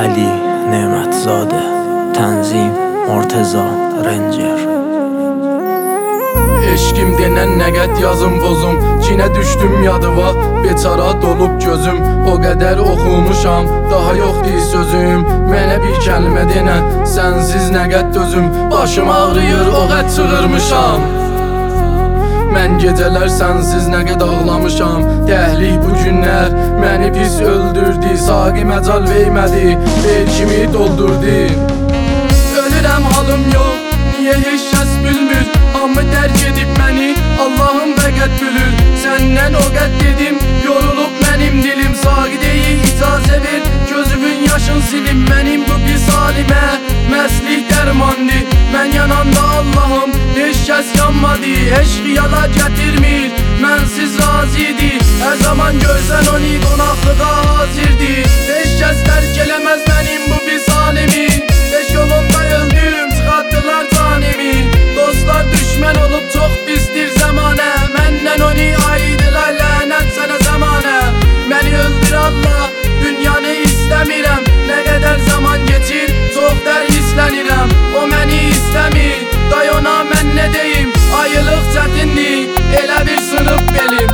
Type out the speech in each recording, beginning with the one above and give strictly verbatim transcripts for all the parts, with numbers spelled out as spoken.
Ali Ne'matzadə, Tənzim Murteza Ranger. Eşkim denen nəqət yazım pozum, Çinə düşdüm yadıva, beçara dolub gözüm. O qədər oxumuşam, daha yoxdur sözüm. Mənə bir kəlmə denə, sənsiz nəqət dözüm. Başım ağrıyır, o qət çığırmışam. Mən gecələr sənsiz nə qəd ağlamışam. Dəhlik bu günlər məni pis öldürdü. Saqi məcal vermədi, ver kimi doldurdu. Ölürəm halım yox, niyə heç kəs bilmir? Amma dərk edib məni, Allahım fəqət bülür. Səndən o qəd dedim, yorulub mənim dilim. Saqi deyil, icazə ver, gözümün yaşın silim. Mənim bu pis halimə məstlik dərmandı. Mən yananda Allahım, heç kəs yanmadı. Eşq yala gətirmir, mənsiz razıydı. Hər zaman görsən onu qonaqlığa hazirdi. Heç kəs dərk eləməz mənim bu pis halimi. Beş yolunda öldüm, çıxartdılar canimi. Dostlar düşmən olub çox pisdir zəmanə. Məndən onu ayırdılar, lənət sənə zəmanə. Məni öldür Allah, dünyanı istəmirəm. Nə qədər zaman geçir, çox dər hislənirəm. O məni istəmir, day ona mən nə deyim? Ayılıq çətindir, elə bir sınıb belim.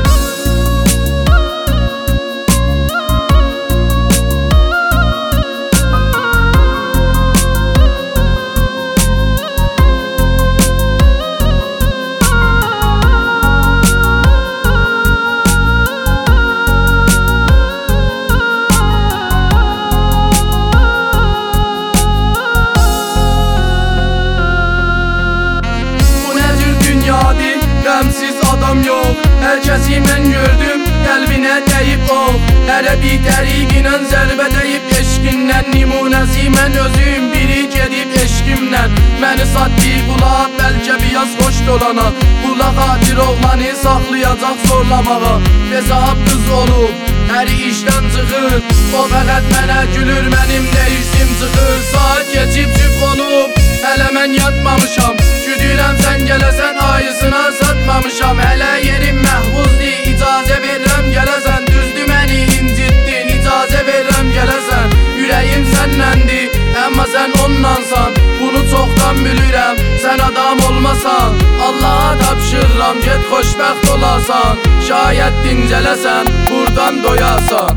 Qəmsiz adam yox, hər kəsi mən gördüm, qəlbinə dəyib ox. Hərə bir dəriqinə zərbə dəyib eşqindən. Nimunəsi mən özüm, biri gedib eşqimdən. Məni satdı qulağa, bəlkə biraz xoş dolana. Qula xatir oğlanı saxlayacaq zorlamağa. Bezab qız olub, hər işdən çıxır. O fəqət mənə gülür, mənim də işim çıxır. Saat keçib cüb olub, hələ mən yatmamışam. Güdürəm sən gələsən, ayısına satmamışam. Hələ yerim məhvuzdi, icazə verirəm gələsən. Düzdü məni incitdin, icazə verirəm gələsən. Ürəyim sənnəndir, əmma sən ondansan. Bunu çoxdan bilirəm, sən adam olmasan. Allaha tapşırıram, get xoşbəxt olasan. Şayət dincələsən, buradan doyasan.